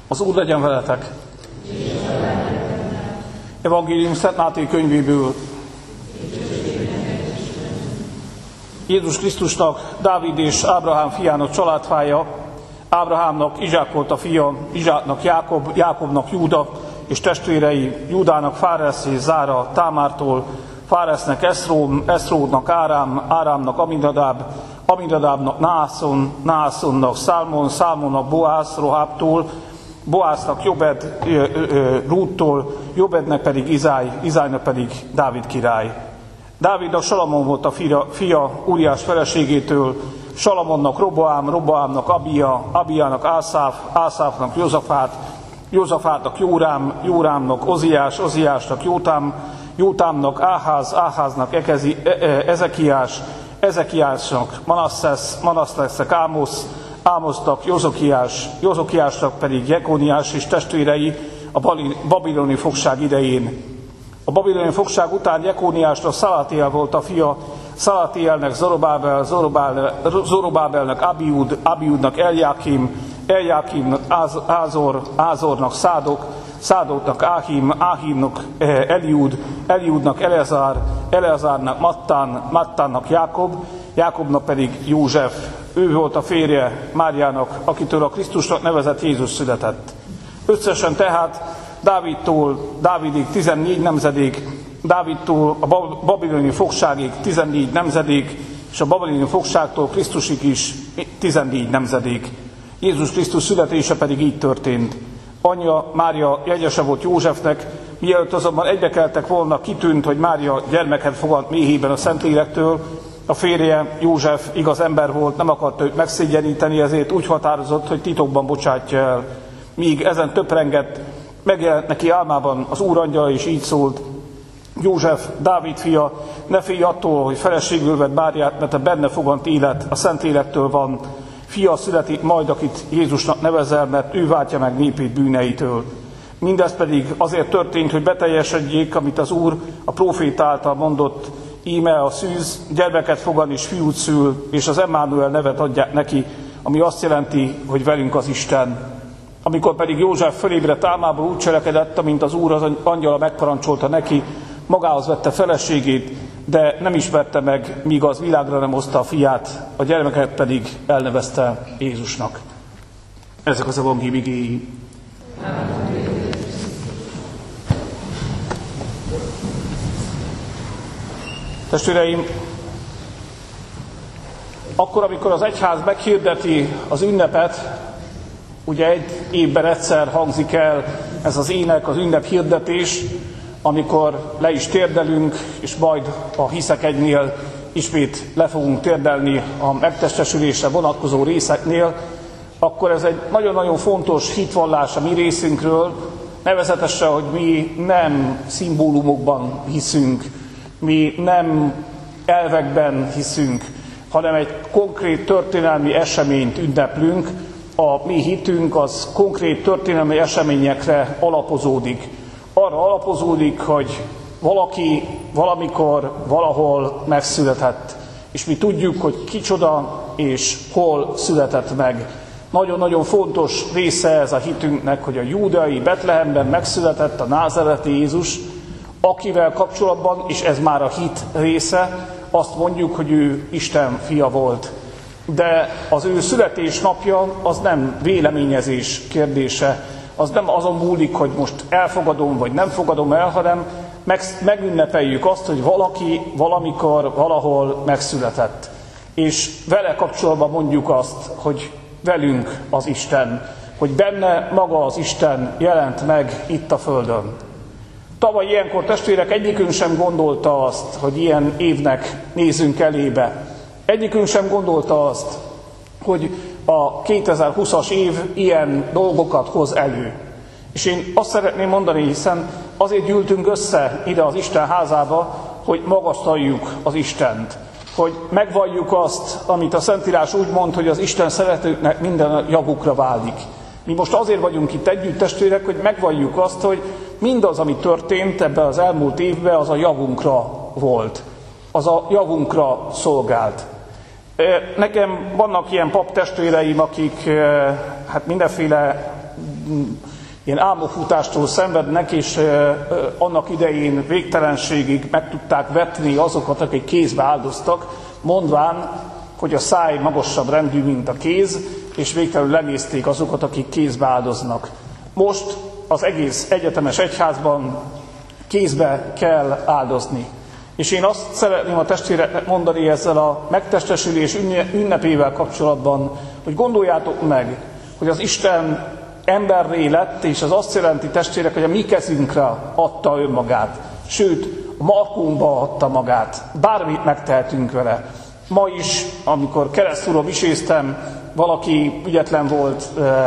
Az Úr legyen veletek! Evangélium Szent Máté könyvéből. Jézus Krisztusnak, Dávid és Ábrahám fiának családfája. Ábrahámnak Izsák volt a fia, Izsáknak Jákob, Jákobnak Júda, és testvérei Júdának Fáresz és Zára Támártól, Fáresznek Eszrón, Eszródnak Árám, Árámnak Aminadab, Aminadabnak Nászon, Nászonnak Szálmon, Szálmonnak Boász, Rohábtól, Boásznak Jobed, Rúttól, Jobednek pedig Izáj, Izájnak pedig Dávid király. Dávidnak Salamon volt a fia Úriás feleségétől, Salamonnak Roboám, Roboámnak Abia, Abiának Ászáf, Ászáfnak Józafát, Józafátnak Jórám, Jórámnak Oziás, Oziásnak Jótám, Jótámnak Áház, Áháznak Ezekiás, Ezekiásnak Manasszesz, Manasszesznek Ámosz, Ámosznak Jozokiás, Jozokiásnak pedig Jekóniás és testvérei a babiloni fogság idején. A babiloni fogság után Jekóniásnak Szalatiel volt a fia, Szalatielnek Zorobábel, Zorobábelnek Abiúd, Abiúdnak Eljákim, Eljákimnak Ázor, Ázornak Szádok, Szádoknak Áhim, Áhimnak Eliúd, Eliúdnak Eleazár, Eleazárnak Mattán, Mattánnak Jákob, Jákobnak pedig József. Ő volt a férje Máriának, akitől a Krisztusnak nevezett Jézus született. Összesen tehát Dávidig 14 nemzedék, Dávidtól a babiloni fogságig 14 nemzedék, és a babiloni fogságtól Krisztusig is 14 nemzedék. Jézus Krisztus születése pedig így történt. Anyja Mária jegyese volt Józsefnek, mielőtt azonban egybekeltek volna, kitűnt, hogy Mária gyermeket fogant méhében a Szentlélektől. A férje József igaz ember volt, nem akarta őt megszégyeníteni, ezért úgy határozott, hogy titokban bocsátja el. Míg ezen töprengett, megjelent neki álmában az Úr angyala, és így szólt: József, Dávid fia, ne félj attól, hogy feleségül vedd Máriát, mert a benne fogant élet a Szentlélektől van. Fia születik majd, akit Jézusnak nevezel, mert ő váltja meg népét bűneitől. Mindez pedig azért történt, hogy beteljesedjék, amit az Úr a próféta által mondott: íme a szűz gyermeket fogan és fiút szül, és az Emmanuel nevet adják neki, ami azt jelenti, hogy velünk az Isten. Amikor pedig József fölébredt álmából, úgy cselekedett, amint az Úr az angyala megparancsolta neki, magához vette feleségét, de nem ismerte meg, míg az világra nem hozta a fiát, a gyermeket pedig elnevezte Jézusnak. Ezek az evangélium igéi. Testvéreim, akkor, amikor az egyház meghirdeti az ünnepet, ugye egy évben egyszer hangzik el ez az ének, az ünnep-hirdetés, amikor le is térdelünk, és majd a Hiszek egynél ismét le fogunk térdelni a megtestesülésre vonatkozó részeknél, akkor ez egy nagyon-nagyon fontos hitvallás a mi részünkről, nevezetesen, hogy mi nem szimbólumokban hiszünk, mi nem elvekben hiszünk, hanem egy konkrét történelmi eseményt ünneplünk. A mi hitünk az konkrét történelmi eseményekre alapozódik. Arra alapozódik, hogy valaki valamikor, valahol megszületett. És mi tudjuk, hogy kicsoda és hol született meg. Nagyon-nagyon fontos része ez a hitünknek, hogy a júdeai Betlehemben megszületett a názáreti Jézus, akivel kapcsolatban, és ez már a hit része, azt mondjuk, hogy ő Isten fia volt. De az ő születésnapja az nem véleményezés kérdése, az nem azon múlik, hogy most elfogadom vagy nem fogadom el, hanem megünnepeljük azt, hogy valaki valamikor, valahol megszületett. És vele kapcsolatban mondjuk azt, hogy velünk az Isten, hogy benne maga az Isten jelent meg itt a Földön. Tavaly ilyenkor, testvérek, egyikünk sem gondolta azt, hogy ilyen évnek nézünk elébe. Egyikünk sem gondolta azt, hogy a 2020-as év ilyen dolgokat hoz elő. És én azt szeretném mondani, hiszen azért gyűltünk össze ide az Isten házába, hogy magasztaljuk az Istent. Hogy megvalljuk azt, amit a Szentírás úgy mond, hogy az Isten szeretőknek minden javukra válik. Mi most azért vagyunk itt együtt, testvérek, hogy megvalljuk azt, hogy mindaz, ami történt ebben az elmúlt évben, az a javunkra volt. Az a javunkra szolgált. Nekem vannak ilyen pap testvéreim, akik mindenféle ilyen álmokfutástól szenvednek, és annak idején végtelenségig meg tudták vetni azokat, akik kézbe áldoztak, mondván, hogy a száj magasabb rendű, mint a kéz, és végtelenül lenézték azokat, akik kézbe áldoznak. Most az egész egyetemes egyházban kézbe kell áldozni. És én azt szeretném a testvéreknek mondani ezzel a megtestesülés ünnepével kapcsolatban, hogy gondoljátok meg, hogy az Isten emberré lett, és az azt jelenti, testvérek, hogy a mi kezünkre adta önmagát. Sőt, a markunkba adta magát. Bármit megtehetünk vele. Ma is, amikor keresztúron viséztem, valaki ügyetlen volt,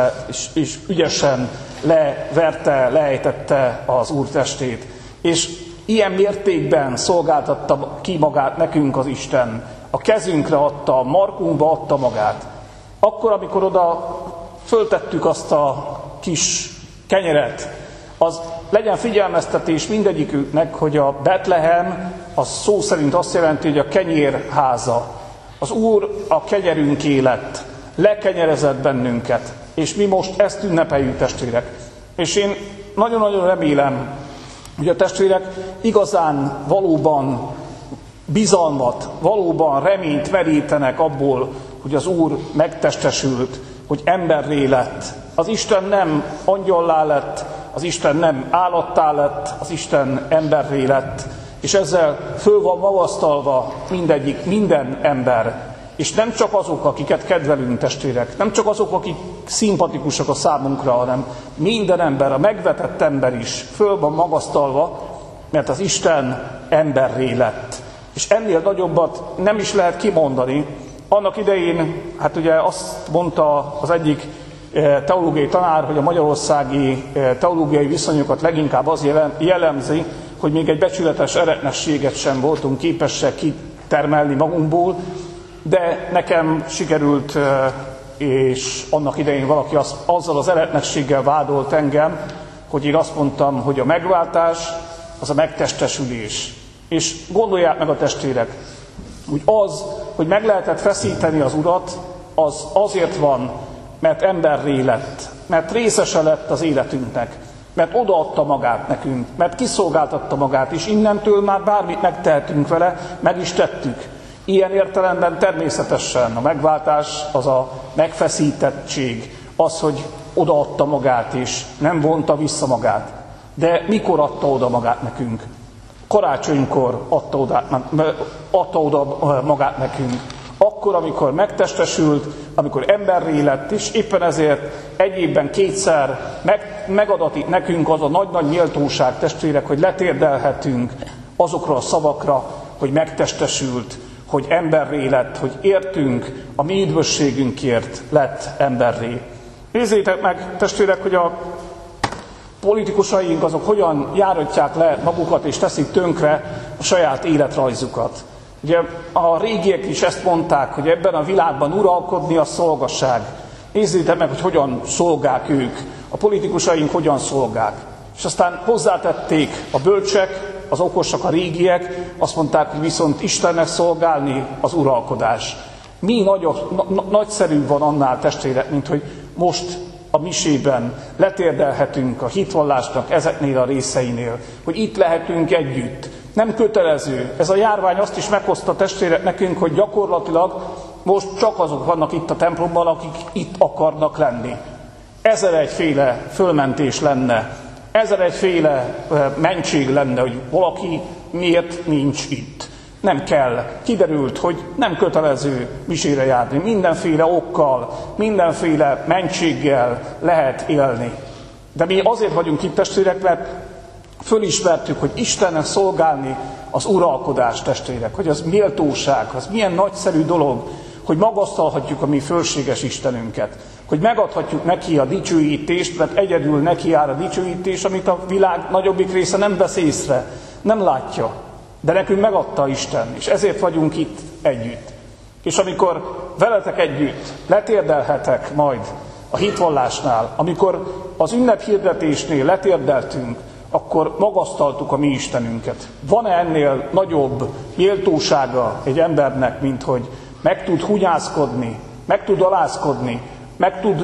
és ügyesen leverte, leejtette az Úr testét. És ilyen mértékben szolgáltatta ki magát nekünk az Isten. A kezünkre adta, a markunkba adta magát. Akkor, amikor oda föltettük azt a kis kenyeret, az legyen figyelmeztetés mindegyiküknek, hogy a Betlehem az szó szerint azt jelenti, hogy a kenyérháza. Az Úr a kenyerünké lett, lekenyerezett bennünket, és mi most ezt ünnepeljük, testvérek. És én nagyon-nagyon remélem, hogy a testvérek igazán valóban bizalmat, valóban reményt merítenek abból, hogy az Úr megtestesült, hogy emberré lett. Az Isten nem angyollá lett, az Isten nem állattá lett, az Isten emberré lett, és ezzel föl van magasztalva minden ember. És nem csak azok, akiket kedvelünk, testvérek, nem csak azok, akik szimpatikusak a számunkra, hanem minden ember, a megvetett ember is föl van magasztalva, mert az Isten emberré lett. És ennél nagyobbat nem is lehet kimondani. Annak idején, hát ugye azt mondta az egyik teológiai tanár, hogy a magyarországi teológiai viszonyokat leginkább az jellemzi, hogy még egy becsületes eretnességet sem voltunk képesek kitermelni magunkból, de nekem sikerült, és annak idején valaki azzal az eretnességgel vádolt engem, hogy én azt mondtam, hogy a megváltás az a megtestesülés. És gondolják meg a testvérek, úgy az, hogy meg lehetett feszíteni az Urat, az azért van, mert emberré lett, mert részese lett az életünknek, mert odaadta magát nekünk, mert kiszolgáltatta magát, és innentől már bármit megtehetünk vele, meg is tettük. Ilyen értelemben természetesen a megváltás az a megfeszítettség, az, hogy odaadta magát, és nem vonta vissza magát. De mikor adta oda magát nekünk? Karácsonykor adta oda magát nekünk. Akkor, amikor megtestesült, amikor emberré lett, és éppen ezért egy évben kétszer megadatik nekünk az a nagy-nagy méltóság, testvérek, hogy letérdelhetünk azokra a szavakra, hogy megtestesült, hogy emberré lett, hogy értünk, a mi üdvösségünkért lett emberré. Nézzétek meg, testvérek, hogy a politikusaink azok hogyan járatják le magukat és teszik tönkre a saját életrajzukat. Ugye a régiek is ezt mondták, hogy ebben a világban uralkodni a szolgasság. Nézzétek meg, hogy hogyan szolgák ők, a politikusaink hogyan szolgák. És aztán hozzátették a bölcsek, az okosak, a régiek, azt mondták, hogy viszont Istennek szolgálni az uralkodás. Mi nagyszerűbb van annál, testvérek, mint hogy most a misében letérdelhetünk a hitvallásnak ezeknél a részeinél, hogy itt lehetünk együtt. Nem kötelező. Ez a járvány azt is meghozta, testvérek, nekünk, hogy gyakorlatilag most csak azok vannak itt a templomban, akik itt akarnak lenni. 1001 fölmentés lenne, 1001 mentség lenne, hogy valaki miért nincs itt. Nem kell. Kiderült, hogy nem kötelező misére járni. Mindenféle okkal, mindenféle mentséggel lehet élni. De mi azért vagyunk itt, testvérek, mert fölismertük, hogy Istennek szolgálni az uralkodás, testvérek, hogy az méltóság, az milyen nagyszerű dolog, hogy magasztalhatjuk a mi fölséges Istenünket, hogy megadhatjuk neki a dicsőítést, mert egyedül neki jár a dicsőítés, amit a világ nagyobbik része nem vesz észre, nem látja. De nekünk megadta Isten, és ezért vagyunk itt együtt. És amikor veletek együtt letérdelhetek majd a hitvallásnál, amikor az ünnephirdetésnél letérdeltünk, akkor magasztaltuk a mi Istenünket. Van-e ennél nagyobb méltósága egy embernek, mint hogy meg tud hunyászkodni, meg tud alázkodni, meg tud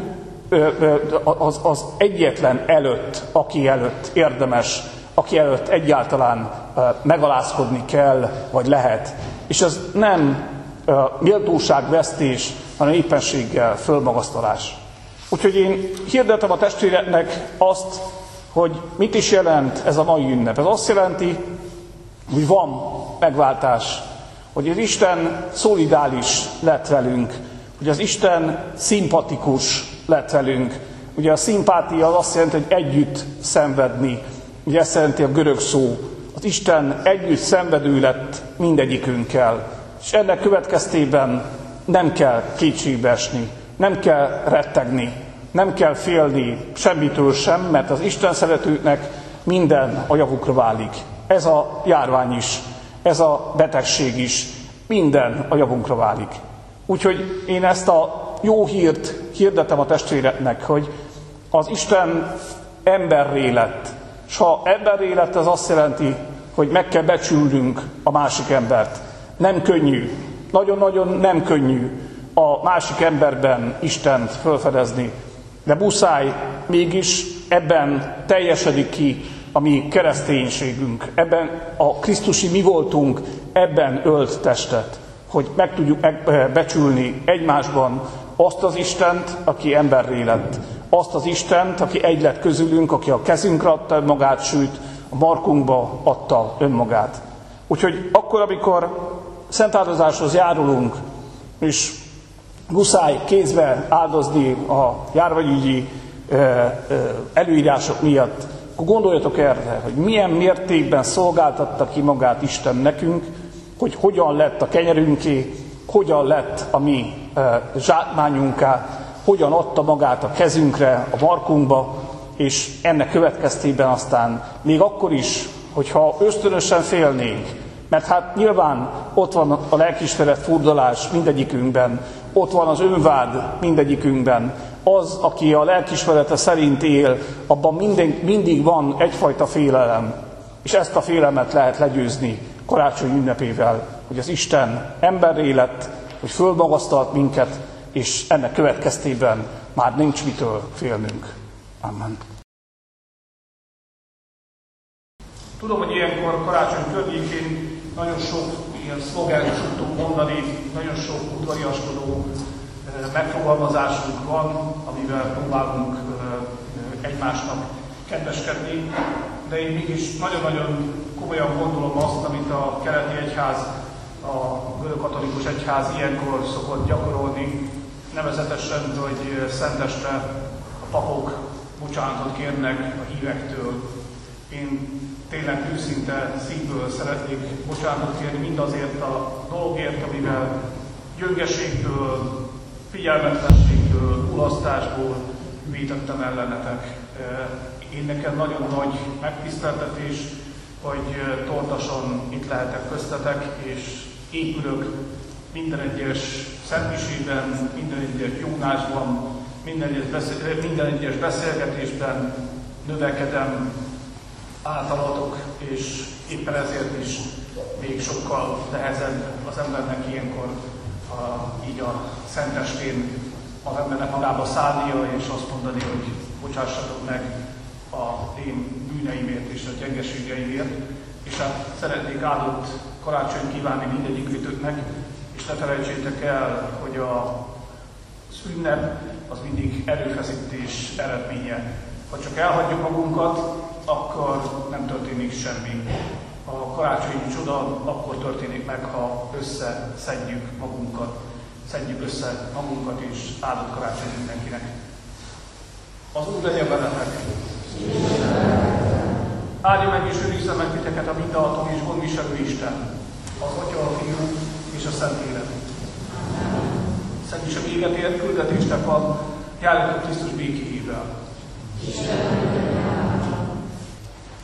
az egyetlen előtt, aki előtt érdemes, aki előtt egyáltalán megalázkodni kell, vagy lehet. És ez nem méltóságvesztés, hanem éppenséggel fölmagasztalás. Úgyhogy én hirdetem a testvéreknek azt, hogy mit is jelent ez a mai ünnep. Ez azt jelenti, hogy van megváltás, hogy az Isten szolidáris lett velünk, hogy az Isten szimpatikus lett velünk. Ugye a szimpátia az azt jelenti, hogy együtt szenvedni. Ugye ezt jelenti a görög szó. Az Isten együtt szenvedő lett mindegyikünkkel. És ennek következtében nem kell kétségbe esni, nem kell rettegni, nem kell félni semmitől sem, mert az Isten szeretőknek minden a javukra válik. Ez a járvány is, ez a betegség is, minden a javunkra válik. Úgyhogy én ezt a jó hírt hirdetem a testvéreknek, hogy az Isten emberré lett. És ha emberré lett, az azt jelenti, hogy meg kell becsülnünk a másik embert. Nem könnyű, nagyon-nagyon nem könnyű a másik emberben Istent felfedezni, de muszáj, mégis ebben teljesedik ki a mi kereszténységünk, ebben a krisztusi mi voltunk, ebben ölt testet, hogy meg tudjuk becsülni egymásban azt az Istent, aki emberré lett, azt az Istent, aki egy lett közülünk, aki a kezünkre adta önmagát, sőt a markunkba adta önmagát. Úgyhogy akkor, amikor szentáldozáshoz járulunk, és muszáj kézbe áldozni a járványügyi előírások miatt, akkor gondoljatok erre, hogy milyen mértékben szolgáltatta ki magát Isten nekünk, hogy hogyan lett a kenyerünké, hogyan lett a mi zsákmányunká, hogyan adta magát a kezünkre, a markunkba, és ennek következtében aztán még akkor is, hogyha ösztönösen félnénk, mert hát nyilván ott van a lelkiismeret furdalás mindegyikünkben, ott van az önvád mindegyikünkben, az, aki a lelkiismerete szerint él, abban mindig van egyfajta félelem, és ezt a félelmet lehet legyőzni karácsony ünnepével, hogy az Isten emberré lett, hogy fölmagasztalt minket, és ennek következtében már nincs mitől félnünk. Amen. Tudom, hogy ilyenkor karácsony környékén nagyon sok ilyen szlogent szoktunk mondani, nagyon sok udvariaskodó megfogalmazásunk van, amivel próbálunk egymásnak kedveskedni, de én mégis nagyon-nagyon komolyan gondolom azt, amit a keleti egyház, a görögkatolikus egyház ilyenkor szokott gyakorolni, nevezetesen, hogy szenteste a papok bocsánatot kérnek a hívektől. Én tényleg őszinte szívből szeretnék bocsánatot kérni mindazért a dologért, amivel gyöngeségből, figyelmetlenségből, mulasztásból vétettem ellenetek. Én nekem nagyon nagy megtiszteltetés, hogy tortason itt lehetek köztetek, és épülök minden egyes szentmisében, minden egyes jónásban, minden egyes beszélgetésben növekedem általatok, és éppen ezért is még sokkal nehezebb az embernek ilyenkor így a szentestén az embernek magába szállnia, és azt mondani, hogy bocsássatok meg az én bűneimért és a gyengeségeimért. És hát szeretnék áldott karácsonyt kívánni mindegyikőtöknek, és ne felejtsétek el, hogy az ünnep az mindig erőfeszítés eredménye. Ha csak elhagyjuk magunkat, akkor nem történik semmi. A karácsonyi csoda akkor történik meg, ha összeszedjük magunkat. Szedjük össze magunkat, és áldott karácsony mindenkinek. Az Úr legyen veletek! Áldja meg és őrizze meg titeket a mindenható és gondviselő Isten, az Atya, a Fiú és a Szentlélek. Szent is a véget ért küldetésnek van, járjatok Krisztus békéjével.